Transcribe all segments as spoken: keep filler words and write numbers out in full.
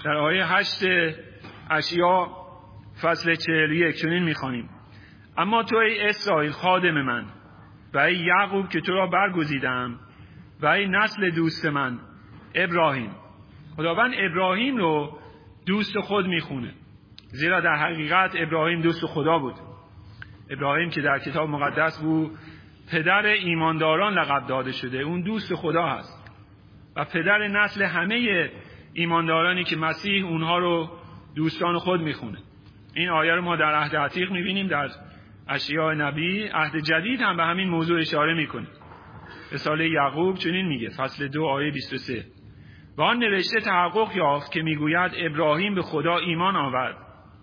در آیه هشت اشعیا فصل چهل و یک چنین می‌خوانیم: اما تو ای اسرائیل خادم من و ای یعقوب که تو را برگزیدم و ای نسل دوست من ابراهیم. خداوند ابراهیم رو دوست خود میخونه، زیرا در حقیقت ابراهیم دوست خدا بود. ابراهیم که در کتاب مقدس بود پدر ایمانداران لقب داده شده، اون دوست خدا هست و پدر نسل همه ایماندارانی که مسیح اونها رو دوستان خود میخونه. این آیه رو ما در عهد عتیق میبینیم، در اشعیا نبی. عهد جدید هم به همین موضوع اشاره میکنه. رساله یعقوب چنین میگه، فصل دو آیه بیست و سه: و آن نوشته تحقق یافت که میگوید ابراهیم به خدا ایمان آورد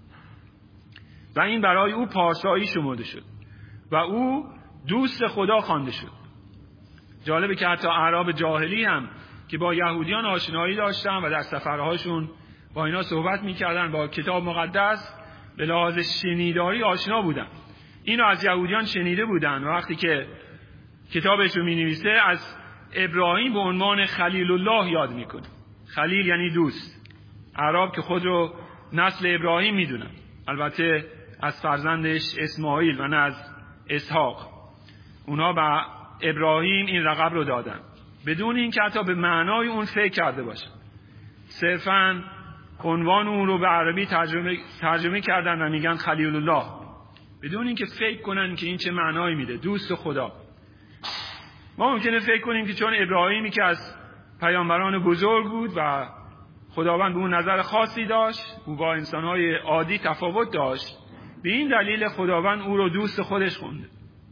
و این برای او پارسایی شمرده شد و او دوست خدا خوانده شد. جالبه که حتی اعراب جاهلی هم که با یهودیان آشنایی داشتن و در سفرهاشون با اینا صحبت میکردن، با کتاب مقدس به لحاظ شنیداری آشنا بودن. اینو از یهودیان شنیده بودن و وقتی که کتابش رو مینویسه از ابراهیم به عنوان خلیل الله یاد میکنه. خلیل یعنی دوست. اعراب که خود رو نسل ابراهیم میدونن، البته از فرزندش اسماعیل و نه از اسحاق. اونا به ابراهیم این لقب رو دادن بدون اینکه حتی به معنای اون فکر کرده باشن. صرفاً عنوان اون رو به عربی ترجمه ترجمه کردن و میگن خلیل الله، بدون اینکه فکر کنن که این چه معنایی میده، دوست خدا. ما ممکنه فکر کنیم که چون ابراهیمی که از پیامبران بزرگ بود و خداوند به اون نظر خاصی داشت، او با انسانهای عادی تفاوت داشت، به این دلیل خداوند او رو دوست خودش خونده.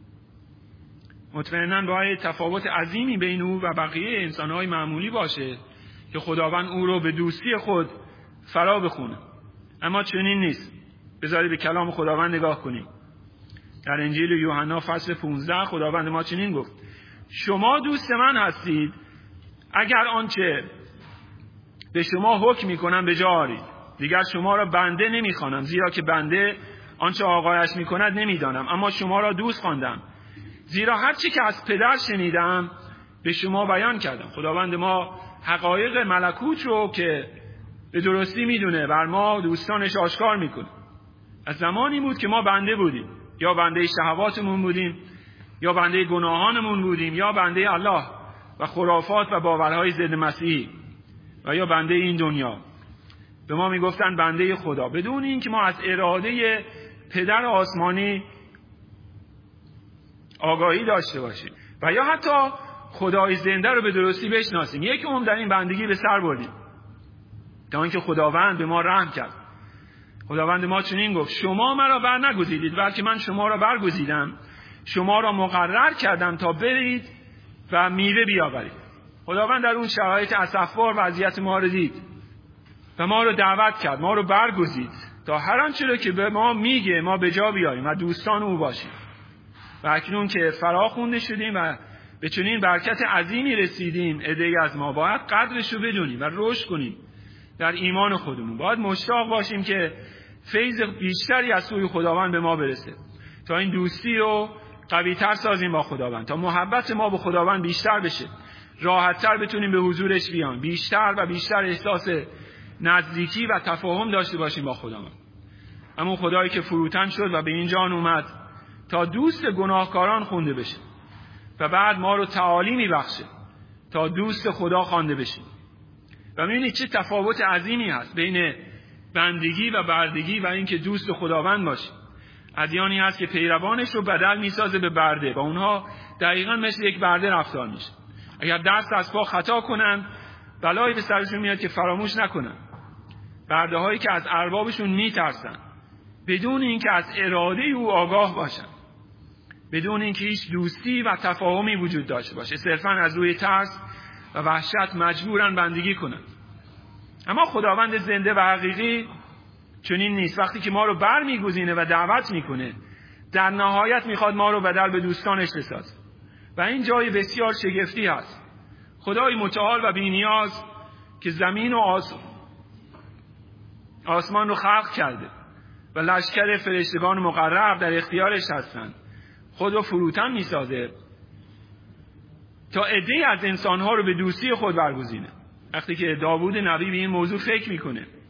مطمئناً باید تفاوت عظیمی بین او و بقیه انسانهای معمولی باشه که خداوند او رو به دوستی خود فرا بخونه. اما چنین نیست. بذارید به کلام خداوند نگاه کنیم. در انجیل یوحنا فصل پانزده خداوند ما چنین گفت: شما دوست من هستید اگر آنچه به شما حکم میکنم به جا آرید. دیگر شما را بنده نمیخوانم، زیرا که بنده آنچه آقایش میکند نمیدانم، اما شما را دوست خواندم، زیرا هر چی که از پدر شنیدم به شما بیان کردم. خداوند ما حقایق ملکوت رو که به درستی میدونه بر ما دوستانش آشکار میکنه. از زمانی بود که ما بنده بودیم، یا بنده شهواتمون بودیم، یا بنده گناهانمون بودیم، یا بنده الله و خرافات و باورهای ضد مسیحی، و یا بنده این دنیا. به ما میگفتن بنده خدا، بدون این که ما از اراده پدر آسمانی آگاهی داشته باشیم و یا حتی خدای زنده رو به درستی بشناسیم. یک عمر در این بندگی به سر بردیم تا اینکه خداوند به ما رحم کرد. خداوند ما چنین گفت: شما مرا بر نگزیدید، بلکه من شما را برگزیدم، شما را مقرر کردم تا برید و میوه بیاورید. خداوند در اون شرایط اسفبار وضعیت ما رو دید و ما رو دعوت کرد، ما رو برگزید تا هر آنچه را که به ما میگه ما به جا بیاریم و دوستان او باشیم. و اکنون که فرا خوانده شدیم و به چنین برکت عظیمی رسیدیم، عده‌ای از ما باید قدرش رو بدونیم و رشد کنیم در ایمان خودمون. باید مشتاق باشیم که فیض بیشتری از سوی خداوند به ما برسه تا این دوستی رو قوی‌تر سازیم با خداوند، تا محبت ما به خداوند بیشتر بشه، راحت‌تر بتونیم به حضورش بیان، بیشتر و بیشتر احساس نزدیکی و تفاهم داشته باشیم با خداوند. اما خدایی که فروتن شد و به این جان اومد تا دوست گناهکاران خونده بشه و بعد ما رو تعالی میبخشه تا دوست خدا خوانده بشیم. و می‌بینید چه تفاوت عظیمی هست بین بندگی و بردگی و اینکه دوست خداوند باشیم. ادیانی هست که پیروانش رو بدل میسازه به برده و اونها دقیقاً مثل یک برده رفتار میشه. اگر دست از پا خطا کنن بلایی به سرشون میاد که فراموش نکنن. برده هایی که از اربابشون میترسن بدون اینکه از اراده او آگاه باشن، بدون اینکه هیچ دوستی و تفاهمی وجود داشته باشه، صرفاً از روی ترس و وحشت مجبورن بندگی کنن. اما خداوند زنده و حقیقی چنین نیست. وقتی که ما رو بر میگزینه و دعوت میکنه، در نهایت میخواد ما رو بدل به دوستانش بسازه و این جای بسیار شگفتی هست. خدای متعال و بی‌نیاز که زمین و آس... آسمان رو خلق کرده و لشکر فرشتگان مقرب در اختیارش هستند، خود رو فروتن میسازه تا عده‌ای از انسانها رو به دوستی خود برگزینه. وقتی که داوود نبی به این موضوع فکر میکنه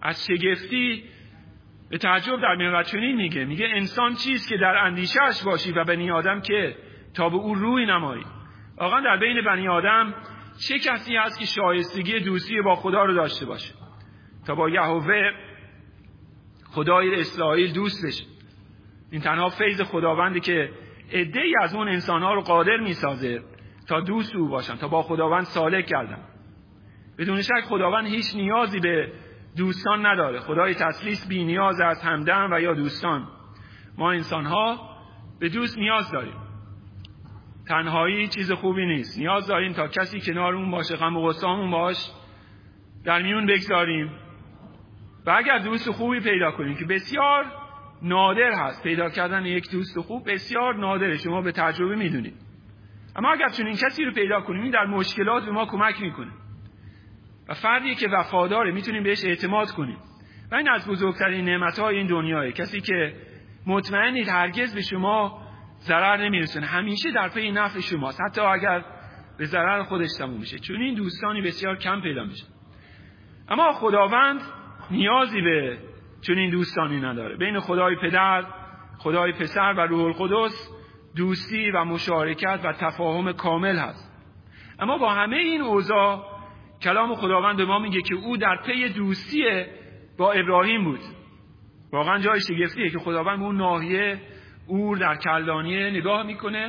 از شگفتی به تعجب در میان و چنین میگه میگه انسان چیست که در اندیشه‌اش باشی و بنی آدم که تا به او روی نمایی. واقعا در بین بنی آدم چه کسی هست که شایستگی دوستی با خدا رو داشته باشه تا با یهوه خدای اسرائیل دوست بشه؟ این تنها فیض خداوندی که عده‌ای از اون انسان‌ها رو قادر می‌سازه تا دوست او باشن، تا با خداوند سالک گردن. بدون شک خداوند هیچ نیازی به دوستان نداره. خدای تسلیس بی نیاز از همدم و یا دوستان. ما انسان‌ها به دوست نیاز داریم. تنهایی چیز خوبی نیست. نیاز داریم تا کسی کنارمون باشه، غم و غصه‌مون باش در میون بگذاریم. و اگر دوست خوبی پیدا کنیم که بسیار نادر هست، پیدا کردن یک دوست خوب بسیار نادره، شما به تجربه میدونید. اما اگر چنین کسی رو پیدا کنیم، این در مشکلات به ما کمک میکنه و فردی که وفاداره میتونیم بهش اعتماد کنیم و این از بزرگترین نعمت‌های این دنیاه. کسی که مطمئنید هرگز به شما ضرر نمیرسونه، همیشه در پی نفع شماست، حتی اگر به ضرر خودش تموم میشه. چون این دوستانی بسیار کم پیدا میشه. اما خداوند نیازی به چنین دوستانی نداره. بین خدای پدر، خدای پسر و روح القدس دوستی و مشارکت و تفاهم کامل هست. اما با همه این اوضاع کلام خداوند به ما میگه که او در پی دوستی با ابراهیم بود. واقعا جای شگفتیه که خداوند به اون ناحیه اور در کلدانیه نگاه میکنه،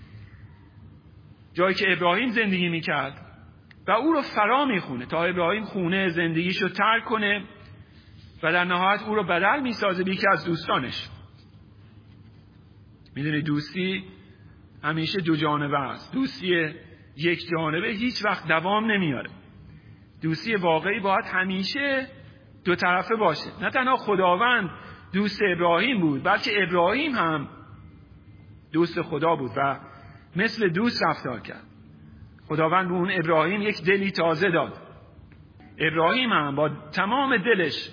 جایی که ابراهیم زندگی میکرد، و او رو فرا میخونه تا ابراهیم خونه زندگیشو ترک کنه و در نهایت او رو بدل میسازه به یکی از دوستانش. میدونی دوستی همیشه دو جانبه است. دوستی یک جانبه هیچ وقت دوام نمیاره. دوستی واقعی باید همیشه دو طرفه باشه. نه تنها خداوند دوست ابراهیم بود، بلکه ابراهیم هم دوست خدا بود و مثل دوست رفتار کرد. خداوند به اون ابراهیم یک دلی تازه داد. ابراهیم هم با تمام دلش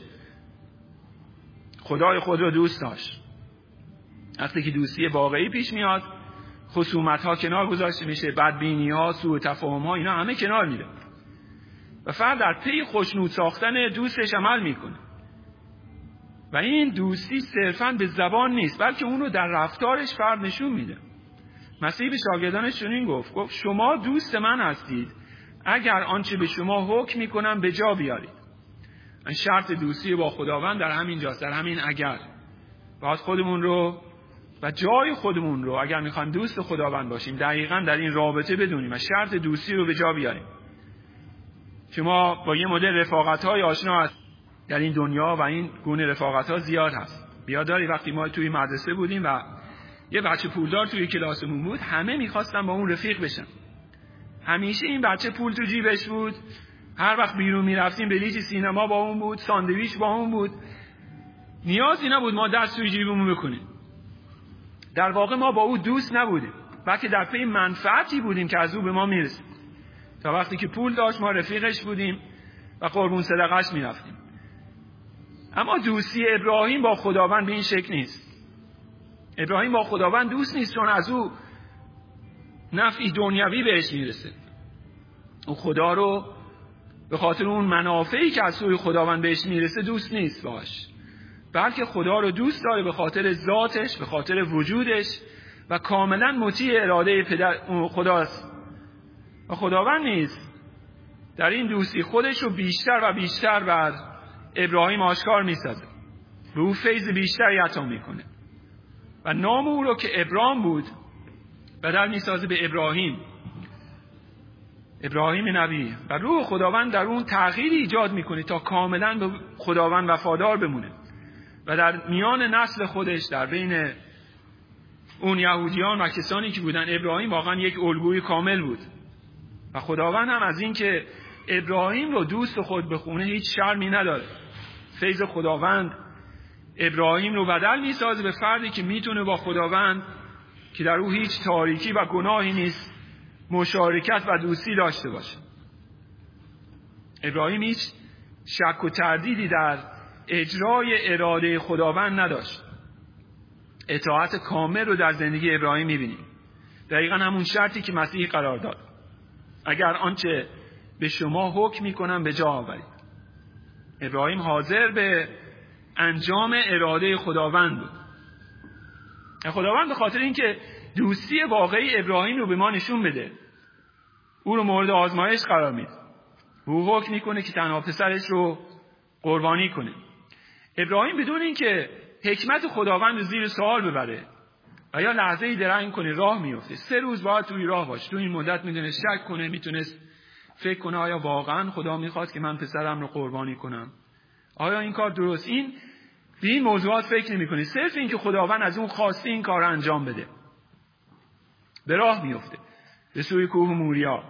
خدای خود رو دوست داشت. وقتی که دوستی واقعی پیش میاد، خصومت ها کنار گذاشته میشه، بدبینی ها، سوء تفاهم ها، اینا همه کنار میره و فرد در پی خوشنود ساختن دوستش عمل میکنه. و این دوستی صرفاً به زبان نیست، بلکه اون رو در رفتارش فرد نشون میده. مسیح به شاگردانش چنین گفت گفت شما دوست من هستید اگر آنچه به شما حکم میکنم به جا بیارید. این شرط دوستی با خداوند در همین جاست، در همین اگر. باید خودمون رو و جای خودمون رو اگر میخوایم دوست خداوند باشیم دقیقاً در این رابطه بدونیم و شرط دوستی رو به جا بیاریم. شما با یه مدل رفاقت‌های آشنا هست در این دنیا و این گونه رفاقت‌ها زیاد هست. بیاداری وقتی ما توی مدرسه بودیم و یه بچه پولدار توی کلاسمون بود، همه می‌خواستن با اون رفیق بشن. همیشه این بچه پول تو جیبش بود، هر وقت بیرون می‌رفتیم بلیط سینما با اون بود، ساندویچ با اون بود. نیازی نبود ما دست توی جیبمون بکنیم. در واقع ما با او دوست نبودیم، بلکه در پی منفعتی بودیم که از او به ما میرسید. تا وقتی که پول داشت ما رفیقش بودیم و قربون صدقش میرفتیم. اما دوستی ابراهیم با خداوند به این شکل نیست. ابراهیم با خداوند دوست نیست چون از او نفعی دنیوی بهش میرسه. او خدا رو به خاطر اون منافعی که از سوی خداوند بهش میرسه دوست نیست باش، بلکه خدا رو دوست داره به خاطر ذاتش، به خاطر وجودش و کاملا مطیع اراده پدر خداست. و خداوند نیست در این دوستی خودش رو بیشتر و بیشتر بر ابراهیم آشکار می‌سازه، به او فیض بیشتری عطا میکنه و نام او رو که ابرام بود بدل میسازه به ابراهیم، ابراهیم نبی. و روح خداوند در اون تغییری ایجاد میکنه تا کاملا به خداوند وفادار بمونه و در میان نسل خودش، در بین اون یهودیان و کسانی که بودن، ابراهیم واقعا یک الگوی کامل بود. و خداوند هم از این که ابراهیم رو دوست خود بخونه هیچ شرمی نداره. فیض خداوند ابراهیم رو بدل میسازه به فردی که میتونه با خداوند که در او هیچ تاریکی و گناهی نیست مشارکت و دوستی داشته باشه. ابراهیم هیچ شک و تردیدی در اجرای اراده خداوند نداشت. اطاعت کامل رو در زندگی ابراهیم میبینیم. دقیقا همون شرطی که مسیح قرار داد: اگر آنچه به شما حکم میکنم به جا آورید. ابراهیم حاضر به انجام اراده خداوند بود. خداوند به خاطر اینکه دوستی واقعی ابراهیم رو به ما نشون بده، او رو مورد آزمایش قرار میده. او حکم میکنه که تنها پسرش رو قربانی کنه. ابراهیم بدون اینکه حکمت خداوند رو زیر سوال ببره و یا لحظه ای درنگ کنه راه میفته. سه روز باید توی راه باشه. تو این مدت میتونه شک کنه، میتونست فکر کنه آیا واقعا خدا میخواد که من پسرم رو قربانی کنم؟ آیا این کار درست؟ این به این موضوعات فکر نمی‌کنه. صرف این که خداوند از اون خواسته این کار رو انجام بده. به راه میفته به سوی کوه موریا.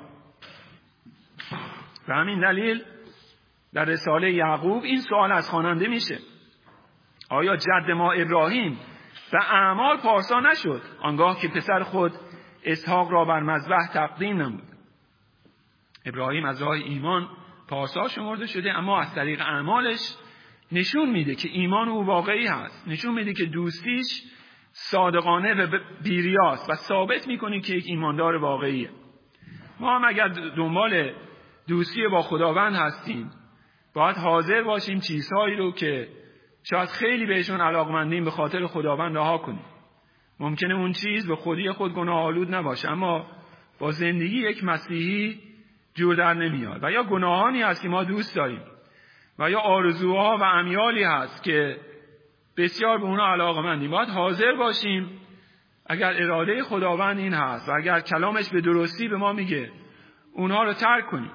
به همین دلیل در رساله یعقوب این سوال از خواننده میشه: آیا جد ما ابراهیم به اعمال پارسا نشد آنگاه که پسر خود اسحاق را بر مذبح تقدیم نمود؟ ابراهیم از راه ایمان پارسا شمرده شده، اما از طریق اعمالش نشون میده که ایمان او واقعی هست. نشون میده که دوستیش صادقانه و بیریاست و ثابت میکنه که یک ایماندار واقعیه. ما هم اگر دنبال دوستی با خداوند هستیم باید حاضر باشیم چیزهایی رو که شاید خیلی بهشون علاقمندیم به خاطر خداوند رها کنیم. ممکنه اون چیز به خودی خود گناه آلود نباشه، اما با زندگی یک مسیحی جور در نمیاد. و یا گناهانی هست که ما دوست داریم و یا آرزوها و امیالی هست که بسیار به اونا علاقمندیم. باید حاضر باشیم اگر اراده خداوند این هست و اگر کلامش به درستی به ما میگه اونها رو ترک کنیم.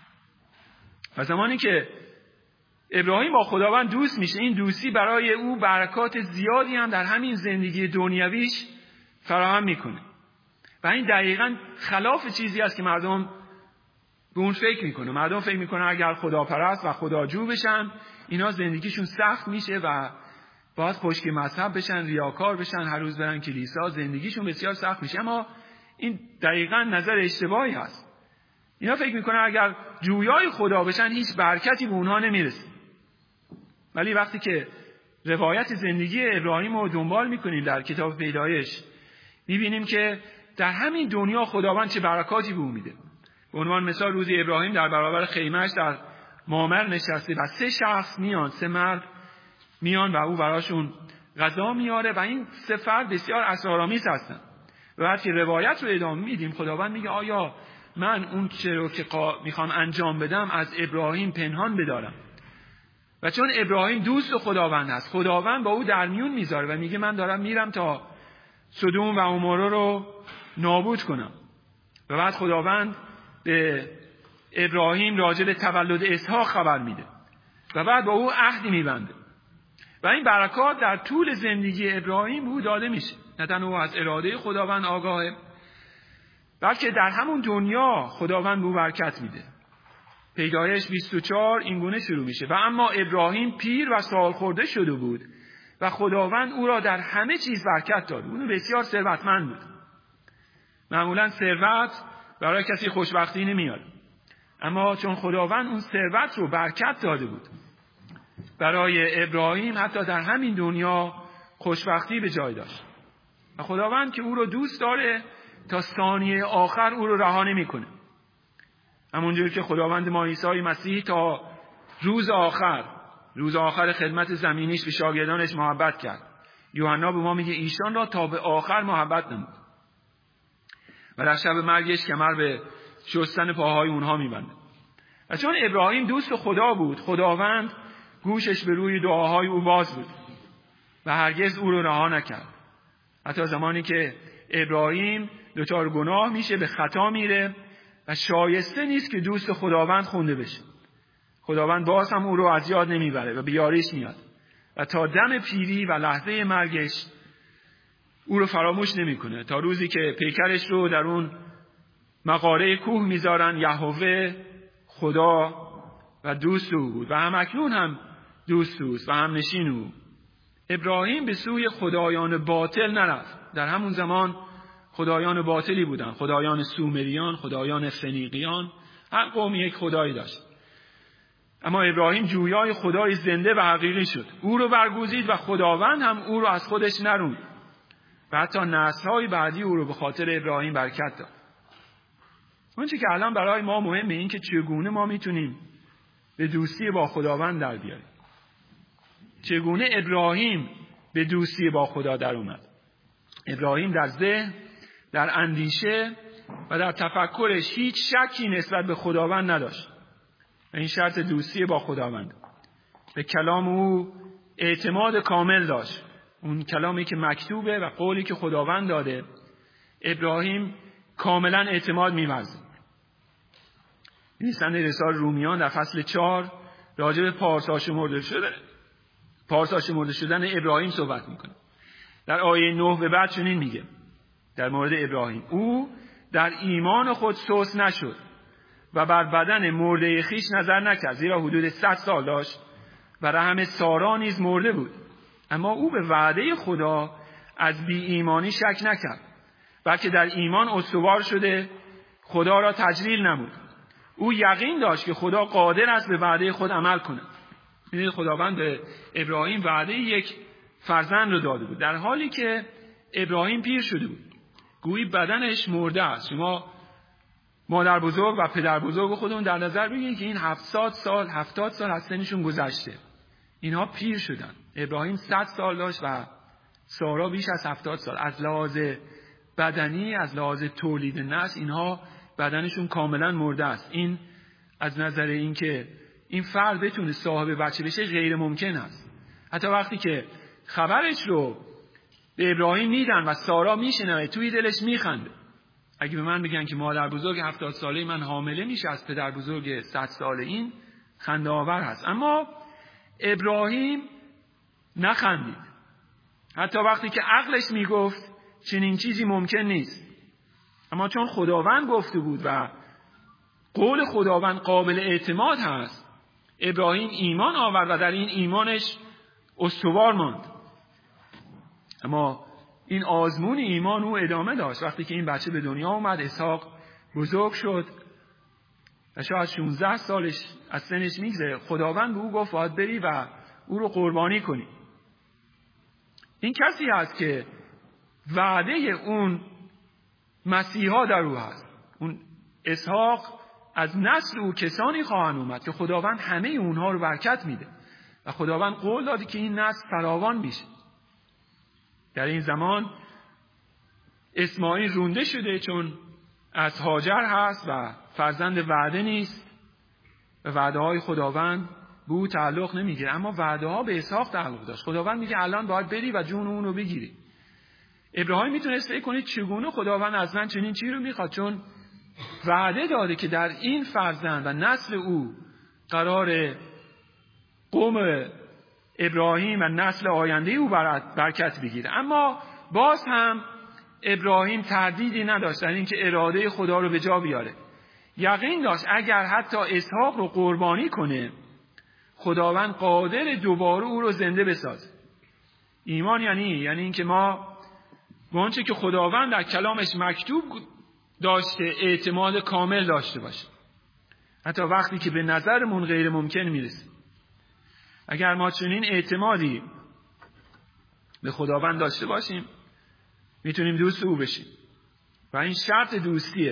و زمانی که ابراهیم با خداوند دوست میشه، این دوستی برای او برکات زیادی هم در همین زندگی دنیویش فراهم میکنه. و این دقیقاً خلاف چیزی است که مردم به اون فکر میکنه. مردم فکر میکنه اگر خداپرست و خداجو بشن اینا زندگیشون سخت میشه و باید خشکی مذهب بشن، ریاکار بشن، هر روز برن کلیسا، زندگیشون بسیار سخت میشه. اما این دقیقاً نظر اشتباهی هست. اینا فکر میکنن اگر جویای خدا بشن هیچ برکتی به اونها نمیرسه. ولی وقتی که روایت زندگی ابراهیم رو دنبال میکنیم در کتاب پیدایش میبینیم که در همین دنیا خداوند چه برکاتی به اون میده. به عنوان مثال روزی ابراهیم در برابر خیمه‌اش در مامر نشسته و سه شخص میان، سه مرد میان و او براشون غذا میاره و این سه فرد بسیار اسرارآمیز هستن. و وقتی روایت رو ادامه میدیم خداوند میگه آیا من اون چه رو که میخوام انجام بدم از ابراهیم پنهان بدارم؟ و چون ابراهیم دوست خداوند هست، خداوند با او در میون میذاره و میگه من دارم میرم تا سدوم و عموره رو نابود کنم. و بعد خداوند به ابراهیم راجع به تولد اسحاق خبر میده و بعد با او عهدی میبنده. و این برکات در طول زندگی ابراهیم به او داده میشه. نه تنها از اراده خداوند آگاهه، بلکه در همون دنیا خداوند به او برکت میده. پیدایش بیست و چهار این گونه شروع میشه: و اما ابراهیم پیر و سال خورده شده بود و خداوند او را در همه چیز برکت داد. اون بسیار ثروتمند بود. معمولا ثروت برای کسی خوشبختی نمیاد، اما چون خداوند اون ثروت رو برکت داده بود برای ابراهیم، حتی در همین دنیا خوشبختی به جای داشت. و خداوند که او رو دوست داره تا ثانیه آخر او رو رها نمی‌کنه. همونجوری که خداوند ما عیسی مسیح تا روز آخر روز آخر خدمت زمینیش به شاگردانش محبت کرد. یوحنا به ما میگه ایشان را تا به آخر محبت نمود و در شب مرگش کمر به شستن پاهای اونها میبنده. و چون ابراهیم دوست خدا بود، خداوند گوشش به روی دعاهای او باز بود و هرگز او رو رها نکرد. حتی زمانی که ابراهیم دچار گناه میشه، به خطا میره و شایسته نیست که دوست خداوند خونده بشه، خداوند باز هم او رو از یاد نمیبره و به یاریش میاد و تا دم پیری و لحظه مرگش او رو فراموش نمیکنه، تا روزی که پیکرش رو در اون مغاره کوه میذارن. یهوه خدا و دوست او بود و هم اکنون هم دوست اوست و هم نشین او. ابراهیم به سوی خدایان باطل نرفت. در همون زمان خدایان باطلی بودن، خدایان سومریان، خدایان فنیقیان، هر قوم یک خدایی داشت. اما ابراهیم جویای خدای زنده و حقیقی شد. او رو برگزید و خداوند هم او رو از خودش نروند و حتی نسل‌های بعدی او رو به خاطر ابراهیم برکت داد. اون چیزی که الان برای ما مهمه این که چگونه ما میتونیم به دوستی با خداوند در بیاریم. چگونه ابراهیم به دوستی با خدا در اومد؟ ابراهیم در ذهن، در اندیشه و در تفکرش هیچ شکی نسبت به خداوند نداشت. این شرط دوستی با خداوند. به کلام او اعتماد کامل داشت. اون کلامی که مکتوبه و قولی که خداوند داده، ابراهیم کاملا اعتماد می‌ورزید. نویسنده رساله رومیان در فصل چهار راجع به پارسا شمرده شده پارسا شمرده شدن ابراهیم صحبت میکنه. در آیه نه به بعد چنین میگه در مورد ابراهیم: او در ایمان خود سست نشد و بر بدن مرده خویش نظر نکرد، زیرا حدود صد سال داشت و رحم سارا نیز مرده بود. اما او به وعده خدا از بی ایمانی شک نکرد، بلکه در ایمان استوار شده خدا را تجلیل نمود. او یقین داشت که خدا قادر است به وعده خود عمل کند. می‌دونید خداوند به ابراهیم وعده یک فرزند رو داده بود در حالی که ابراهیم پیر شده بود. گویی بدنش مرده است. شما مادر بزرگ و پدر بزرگ خودمون در نظر بگیرید که این هفتاد سال هفتاد سال از سنشون گذشته. اینها پیر شدن. ابراهیم صد سال داشت و سارا بیش از هفتاد سال. از لحاظ بدنی، از لحاظ تولید نسل، اینها بدنشون کاملا مرده است. این از نظر این که این فرد بتونه صاحب بچه بشه غیر ممکن است. حتی وقتی که خبرش رو به ابراهیم میدن و سارا میشنوه، توی دلش میخنده. اگه به من بگن که مادر بزرگ هفتاد ساله من حامله میشه از پدر بزرگ صد ساله، این خنده آور هست. اما ابراهیم نخندید، حتی وقتی که عقلش میگفت چنین چیزی ممکن نیست. اما چون خداوند گفته بود و قول خداوند قابل اعتماد هست، ابراهیم ایمان آورد و در این ایمانش استوار ماند. اما این آزمون ایمان او ادامه داشت. وقتی که این بچه به دنیا اومد، اسحاق بزرگ شد و شاید شانزده سالش از سنش میگذره، خداوند به او گفت باید بری و او رو قربانی کنی. این کسی هست که وعده اون مسیحا در او هست. اون اسحاق از نسل او کسانی خواهند اومد که خداوند همه اونها رو برکت میده و خداوند قول داده که این نسل فراوان میشه. در این زمان اسماعیل رونده شده چون از هاجر هست و فرزند وعده نیست و وعده های خداوند به او تعلق نمیگیره، اما وعده ها به اسحاق تعلق داشت. خداوند میگه الان باید بری و جون اون رو بگیری. ابراهیم میتونست فکر کنه چگونه خداوند از من چنین چیزی رو میخواد، چون وعده داده که در این فرزند و نسل او قرار قوم ابراهیم و نسل آینده او برکت بگیره. اما باز هم ابراهیم تردیدی نداشت در اینکه اراده خدا رو به جا بیاره. یقین داشت اگر حتی اسحاق رو قربانی کنه، خداوند قادر دوباره او رو زنده بسازه. ایمان یعنی یعنی اینکه ما به آنچه که خداوند در کلامش مکتوب داشته اعتماد کامل داشته باشیم، حتی وقتی که به نظرمون غیر ممکن میرسه. اگر ما چنین اعتمادی به خداوند داشته باشیم، میتونیم دوست او بشیم و این شرط دوستیه.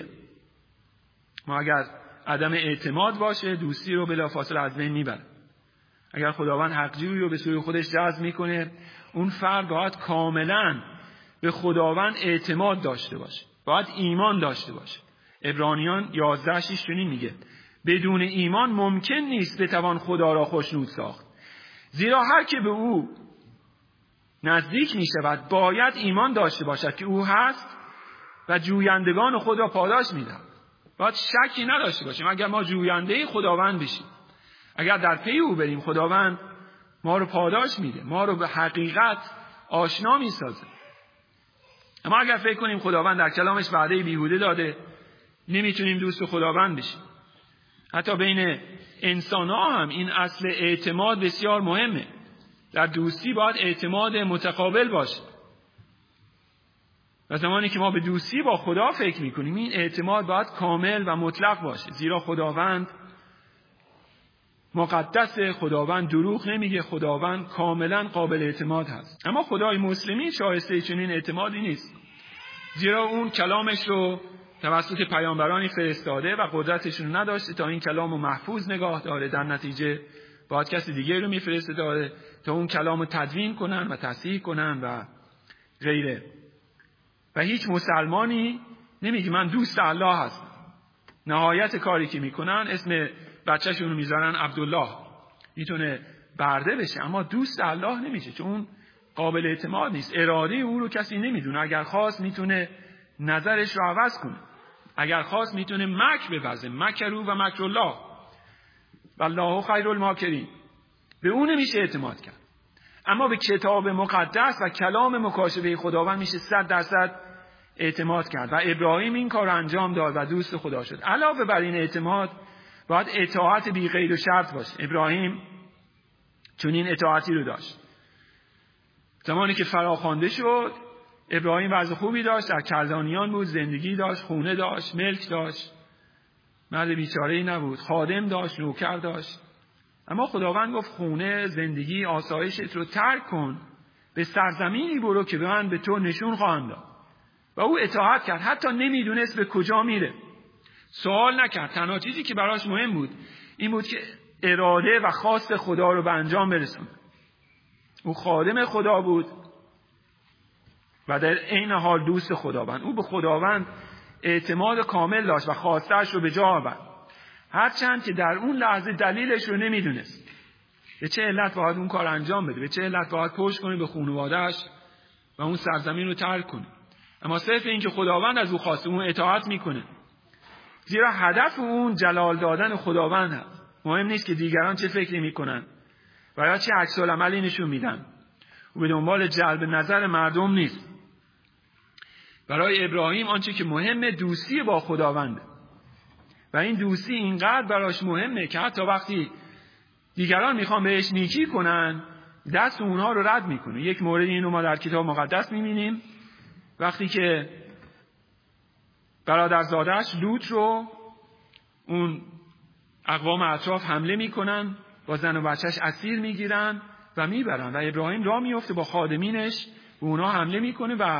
ما اگر عدم اعتماد باشه، دوستی رو بلافاصله از بین میبره. اگر خداوند حقجویی رو به سوی خودش جذب میکنه، اون فرد باید کاملا به خداوند اعتماد داشته باشه، باید ایمان داشته باشه. عبرانیان یازده شش چنین میگه: بدون ایمان ممکن نیست بتوان خدا را خوشنود ساخت، زیرا هر که به او نزدیک می شود باید ایمان داشته باشد که او هست و جویندگان خود را پاداش می دهد. باید شکی نداشته باشیم. اگر ما جوینده خداوند بشیم، اگر در پی او بریم، خداوند ما رو پاداش میده، ما رو به حقیقت آشنا می سازه. اما اگر فکر کنیم خداوند در کلامش وعده بیهوده داده، نمیتونیم دوست خداوند بشیم. حتی بین انسان ها هم این اصل اعتماد بسیار مهمه. در دوستی باید اعتماد متقابل باشه. و زمانی که ما به دوستی با خدا فکر میکنیم، این اعتماد باید کامل و مطلق باشه، زیرا خداوند مقدس، خداوند دروغ نمیگه، خداوند کاملا قابل اعتماد هست. اما خدای مسلمی شایسته چنین اعتمادی نیست، زیرا اون کلامش رو توسط پیامبرانی فرستاده و قدرتشون نداشته تا این کلام رو محفوظ نگاه داره. در نتیجه باید کسی دیگه رو میفرسته داره تا اون کلام رو تدوین کنن و تصحیح کنن و غیره. و هیچ مسلمانی نمیگه من دوست الله هستم. نهایت کاری که میکنن اسم بچه‌شون رو میذارن عبدالله، میتونه برده بشه اما دوست الله نمیشه، چون اون قابل اعتماد نیست. اراده او رو کسی نمیدونه. اگر خواست میتونه نظرش رو عوض کنه، اگر خواست میتونه مکر ببزه. مکروا و مکر الله والله خیر الماکرین. به اون نمیشه اعتماد کرد. اما به کتاب مقدس و کلام مکاشفه خداوند میشه صد درصد اعتماد کرد و ابراهیم این کار انجام داد و دوست خدا شد. علاوه بر این اعتماد باید اطاعت بی قید و شرط باشه. ابراهیم چون این اطاعتی رو داشت. زمانی که فراخوانده شد ابراهیم وضع خوبی داشت، در کلدانیان بود، زندگی داشت، خونه داشت، ملک داشت، مرد بیچاره‌ای نبود، خادم داشت، نوکر داشت. اما خداوند گفت خونه، زندگی، آسایشت رو ترک کن، به سرزمینی برو که به من به تو نشون خواهم داد. و او اطاعت کرد، حتی نمیدونست به کجا میره. سوال نکرد. تنها چیزی که براش مهم بود این بود که اراده و خواست خدا رو به انجام برسونه. او خادم خدا بود و در عین حال دوست خداوند. او به خداوند اعتماد کامل داشت و خواستش رو به جا آورد، هرچند که در اون لحظه دلیلش رو نمیدونست. به چه علت باید اون کار انجام بده، به چه علت باید پشت کنه به خانواده‌اش و اون سرزمین رو ترک کنه. اما صرف این که خداوند از او خواسته اون اطاعت میکنه، زیرا هدف اون جلال دادن خداوند هست. مهم نیست که دیگران چه فکری میکنن و یا چه عکس العملی نشون میدن. او به دنبال جلب نظر مردم نیست. برای ابراهیم آنچه که مهمه دوستی با خداونده و این دوستی اینقدر براش مهمه که حتی وقتی دیگران میخوان بهش نیکی کنن دست اونها رو رد میکنه. یک مورد اینو ما در کتاب مقدس میبینیم وقتی که برادرزاده‌اش لوط رو اون اقوام اطراف حمله میکنن، با زن و بچهش اسیر میگیرن و میبرن و ابراهیم راه میفته با خادمینش به اونا حمله میکنه و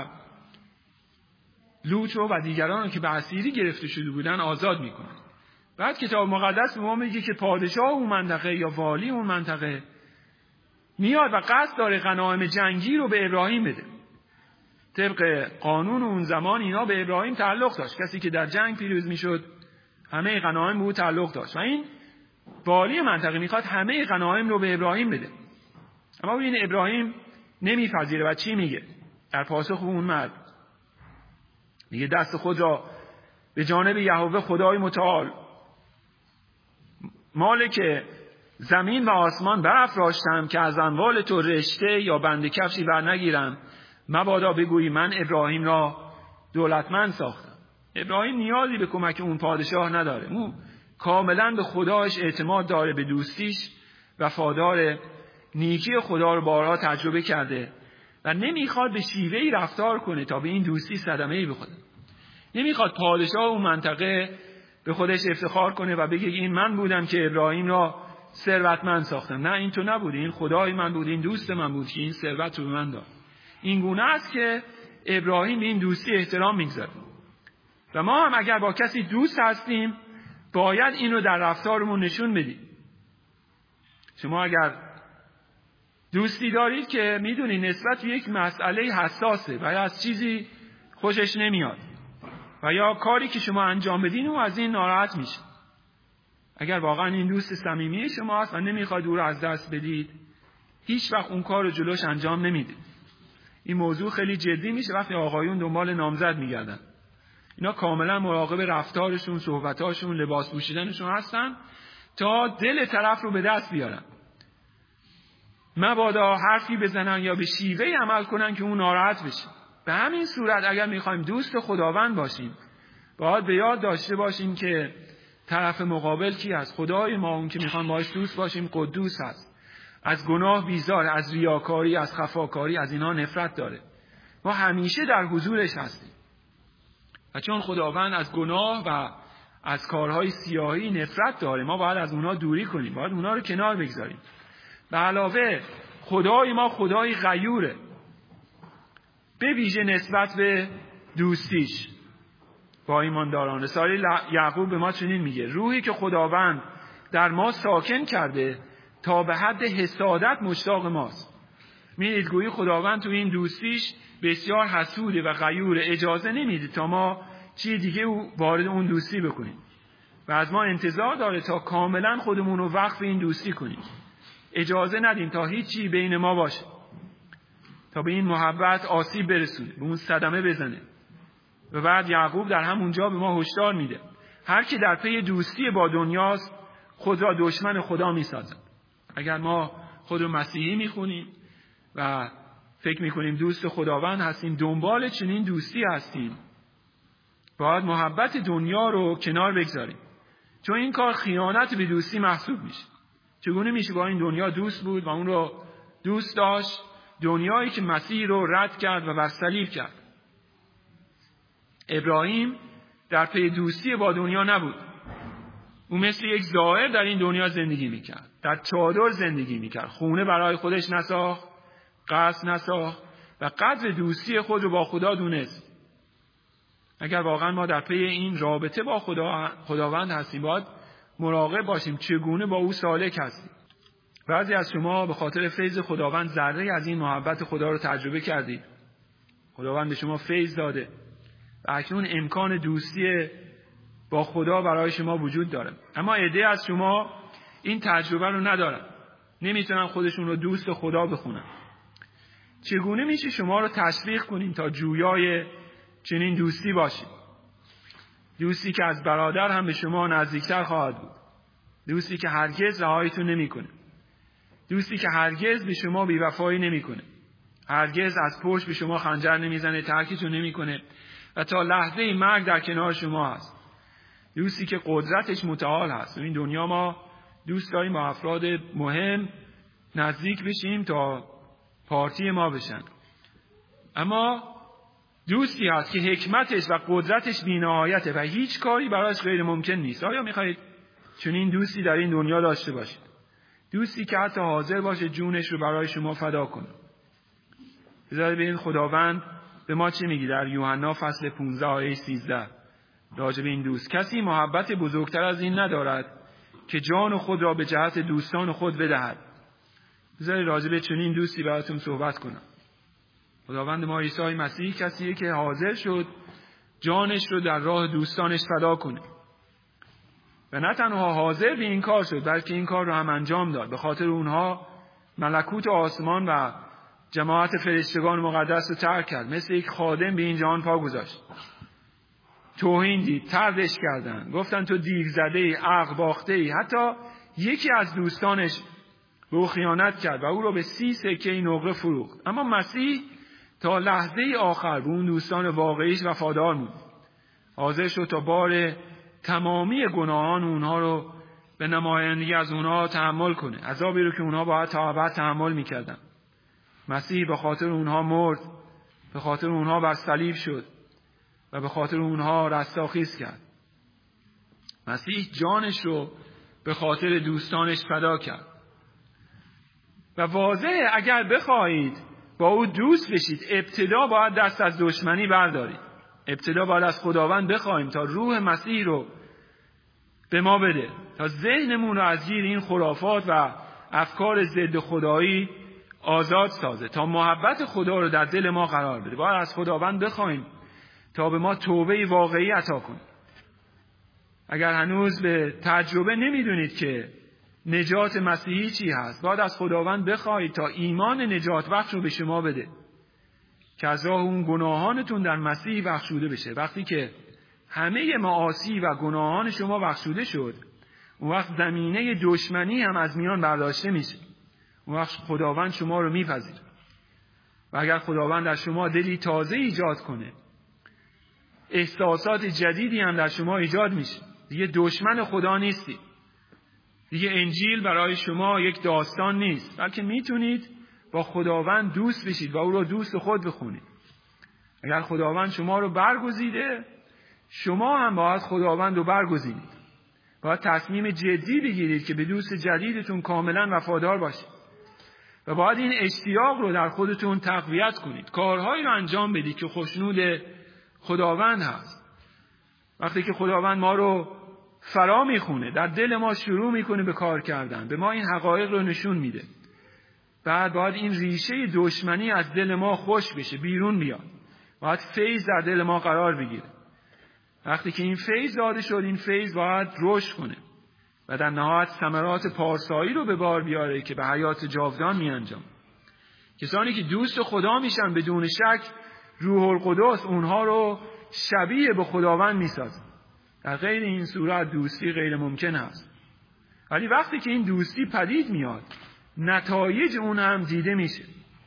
لوط رو و دیگران رو که به اسیری گرفته شده بودن آزاد میکنه. بعد کتاب مقدس به ما میگه که پادشاه اون منطقه یا والی اون منطقه میاد و قصد داره غنایم جنگی رو به ابراهیم بده. طبق قانون اون زمان اینا به ابراهیم تعلق داشت. کسی که در جنگ پیروز میشد همه غنایم به او تعلق داشت و این والی منطقه میخواد همه غنایم رو به ابراهیم بده. اما ببین ابراهیم نمیپذیره و چی میگه در پاسخ اون مرد؟ میگه دست خود را به جانب یهوه خدای متعال مالک زمین و آسمان برافراشتم که از اموال تو رشته یا بند کفشی بر نگیرم، مبادا بگویی من ابراهیم را دولتمند ساختم. ابراهیم نیازی به کمک اون پادشاه نداره. اون کاملا به خداش اعتماد داره، به دوستیش وفادار، نیکی خدا رو بارها تجربه کرده و نمیخواد به شیوهی رفتار کنه تا به این دوستی صدمه‌ای بخوره. نمیخواد پادشاه اون منطقه به خودش افتخار کنه و بگه این من بودم که ابراهیم را ثروتمند ساختم. نه، این تو نبود، این خدای من بود، این دوست من بود که این ثروت رو به من داد. این گونه است که ابراهیم این دوستی احترام میگذاره و ما هم اگر با کسی دوست هستیم باید این رو در رفتارمون نشون بدیم. شما اگر دوستی دارید که میدونید نسبت به یک مسئله حساسه و یا از چیزی خوشش نمیاد و یا کاری که شما انجام بدین او از این ناراحت میشه، اگر واقعا این دوست صمیمی شما هست و نمیخواید او رو از دست بدید، هیچ وقت اون کار رو جلوش انجام نمیدید. این موضوع خیلی جدی میشه وقتی آقایون دنبال نامزد میگردن. اینا کاملا مراقب رفتارشون، صحبتاشون، لباس پوشیدنشون هستن تا دل طرف رو به دست بیارن. مبادا حرفی بزنن یا به شیوهی عمل کنن که اون ناراحت بشه. به همین صورت اگر میخوایم دوست خداوند باشیم باید به یاد داشته باشیم که طرف مقابل کی هست. خدای ما اون که میخوایم باهاش دوست باشیم قدوس هست، از گناه بیزار، از ریاکاری، از خفاکاری، از اینها نفرت داره. ما همیشه در حضورش هستیم و چون خداوند از گناه و از کارهای سیاهی نفرت داره ما باید از اونها دوری کنیم، باید اونها رو کنار بگذاریم. به علاوه خدای ما خدای غیوره، به ویژه نسبت به دوستیش. با ایمانداران. رساله یعقوب به ما چنین میگه: روحی که خداوند در ما ساکن کرده تا به حد حسادت مشتاق ماست. می‌بینید گویی خداوند تو این دوستیش بسیار حسوده و غیور، اجازه نمیده تا ما چیز دیگه وارد اون دوستی بکنیم و از ما انتظار داره تا کاملا خودمون رو وقف این دوستی کنیم. اجازه ندیم تا هیچی بین ما باشه، تا به این محبت آسیب برسونه، به اون صدمه بزنه. و بعد یعقوب در همونجا به ما هشدار میده: هر کی در پی دوستی با دنیاست خود را دشمن خدا میسازد. اگر ما خود رو مسیحی میخونیم و فکر میکنیم دوست خداوند هستیم، دنبال چنین دوستی هستیم، باید محبت دنیا رو کنار بگذاریم، چون این کار خیانت به دوستی محسوب میشه. چگونه میشه با این دنیا دوست بود و اون رو دوست داشت؟ دنیایی که مسیح رو رد کرد و بر صلیب کرد. ابراهیم در پی دوستی با دنیا نبود. او مثل یک زائر در این دنیا زندگی میکرد، در چادر زندگی میکرد، خونه برای خودش نساخت، قصد نساخت و قدر دوستی خود رو با خدا دونست. اگر واقعا ما در پی این رابطه با خدا خداوند هستیم، باید مراقب باشیم چگونه با او سالک هستیم. بعضی از شما به خاطر فیض خداوند ذره از این محبت خدا رو تجربه کردید. خداوند به شما فیض داده و اکنون امکان دوستی با خدا برای شما وجود داره. اما عده از شما این تجربه رو ندارن، نمیتونن خودشون رو دوست خدا بخونن. چگونه میشه شما رو تشویق کنیم تا جویای چنین دوستی باشید؟ دوستی که از برادر هم به شما نزدیکتر خواهد بود، دوستی که هرگز رهایتون نمیکنه، دوستی که هرگز به شما بی‌وفایی نمیکنه، هرگز از پشت به شما خنجر نمیزنه، ترکتون نمیکنه و تا لحظه مرگ در کنار شما هست. دوستی که قدرتش متعال هست. این دنیا ما دوست داریم با افراد مهم نزدیک بشیم تا پارتی ما بشن، اما دوستی هست که حکمتش و قدرتش بی‌نهایته و هیچ کاری برایش غیر ممکن نیست. آیا میخواهید چنین دوستی در این دنیا داشته باشید؟ دوستی که حتی حاضر باشه جونش رو برای شما فدا کنه. بذارید ببینید خداوند به ما چی میگه در یوحنا فصل پانزده آیه سیزده راجع به این دوست: کسی محبت بزرگتر از این ندارد که جان خود را به جهت دوستان خود بدهد. بذارید راجع به چنین دوستی براتون صحبت کنم. خداوند ما عیسی مسیح کسیه که حاضر شد جانش رو در راه دوستانش فدا کنه و نه تنها حاضر به این کار شد، بلکه این کار رو هم انجام داد. به خاطر اونها ملکوت آسمان و جماعت فرشتگان مقدس رو ترک کرد، مثل یک خادم به این جهان پا گذاشت. توهین دید، طردش کردن، گفتن تو دیر زده ای، عقل باخته ای. حتی یکی از دوستانش به او خیانت کرد و او رو به سی سکه نقره فروخت. اما مسیح تا لحظه آخر به اون دوستان واقعیش وفادار بود. حاضر شد تا بار تمامی گناهان اونها رو به نمایندگی از اونها تحمل کنه، عذابی رو که اونها باید تا ابد تحمل میکردن. مسیح به خاطر اونها مرد، به خاطر اونها بر صلیب شد و به خاطر اونها رستاخیز کرد. مسیح جانش رو به خاطر دوستانش فدا کرد. و واضحه اگر بخواهید با او دوست بشید، ابتدا باید دست از دشمنی بردارید. ابتدا باید از خداوند بخواهیم تا روح مسیح رو به ما بده، تا ذهنمون رو از گیر این خرافات و افکار ضد خدایی آزاد سازه، تا محبت خدا رو در دل ما قرار بده. باید از خداوند بخواهیم تا به ما توبه واقعی عطا کنه. اگر هنوز به تجربه نمیدونید که نجات مسیحی چی هست، باید از خداوند بخواهید تا ایمان نجات بخش رو به شما بده که از راه اون گناهانتون در مسیح بخشوده بشه. وقتی که همه معاصی و گناهان شما بخشوده شد، اون وقت زمینه دشمنی هم از میان برداشته میشه. اون وقت خداوند شما رو میپذیره. و اگر خداوند در شما دلی تازه ایجاد کنه، احساسات جدیدی هم در شما ایجاد میشه. دیگه دشمن خدا نیستی. دیگه انجیل برای شما یک داستان نیست، بلکه میتونید با خداوند دوست بشید و او رو دوست خود بخونید. اگر خداوند شما رو برگزیده، شما هم باید خداوند رو برگزینید. باید تصمیم جدی بگیرید که به دوست جدیدتون کاملا وفادار باشید و باید این اشتیاق رو در خودتون تقویت کنید. کارهایی رو انجام بدید که خوشنود خداوند هست. وقتی که خداوند ما رو فرا میخونه، در دل ما شروع میکنه به کار کردن، به ما این حقایق رو نشون میده، بعد باید این ریشه دشمنی از دل ما خوش بشه، بیرون بیاد، باید فیض در دل ما قرار بگیره. وقتی که این فیض داده شد، این فیض باید رشد کنه و در نهایت ثمرات پارسایی رو به بار بیاره که به حیات جاودان می انجام. کسانی که دوست خدا میشن بدون شک روح القدس اونها رو شبیه به خداوند میسازه. در غیر این صورت دوستی غیر ممکن است. ولی وقتی که این دوستی پدید میاد، نتایج اون هم دیده میشه.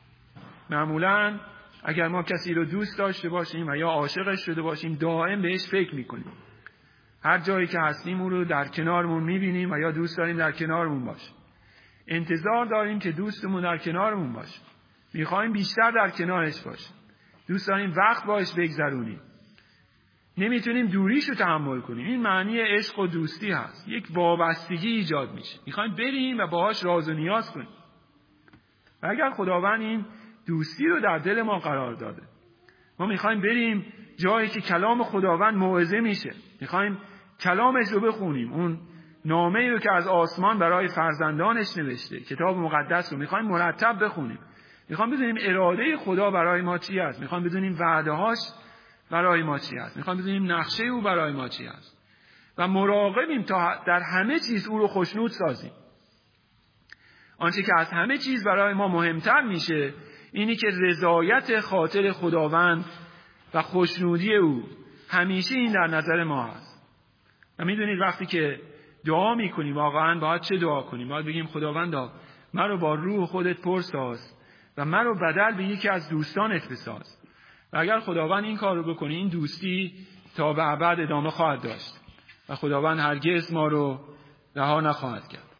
معمولاً اگر ما کسی رو دوست داشته باشیم و یا عاشقش شده باشیم، دائم بهش فکر میکنیم. هر جایی که هستیم اون رو در کنارمون میبینیم و یا دوست داریم در کنارمون باشه. انتظار داریم که دوستمون در کنارمون باشه. میخوایم بیشتر در کنارش باشه. دوست داریم وقت باش بگذرونیم. نمیتونیم دوریشو تحمل کنیم. این معنی عشق و دوستی هست. یک وابستگی ایجاد میشه. میخوایم بریم و باهاش راز و نیاز کنیم. و اگر خداوند این دوستی رو در دل ما قرار داده، ما میخوایم بریم جایی که کلام خداوند موعظه میشه، میخوایم کلامش رو بخونیم، اون نامه‌ای رو که از آسمان برای فرزندانش نوشته، کتاب مقدس رو میخوایم مرتب بخونیم. میخوایم بدونیم اراده خدا برای ما چی است، میخوایم بدونیم وعده‌هاش برای ما چی است، میخوایم بدونیم نقشه او برای ما چی است و مراقبیم تا در همه چیز او رو خوشنود سازیم. آنچه که از همه چیز برای ما مهمتر میشه اینی که رضایت خاطر خداوند و خوشنودی او همیشه این در نظر ما هست. و میدونید وقتی که دعا میکنیم واقعا باید چه دعا کنیم؟ باید بگیم خداوندا من رو با روح خودت پر ساز و من رو بدل به یکی از دوستانت بساز. و اگر خداوند این کار رو بکنه، این دوستی تا به ابد ادامه خواهد داشت و خداوند هرگز ما رو رها نخواهد کرد.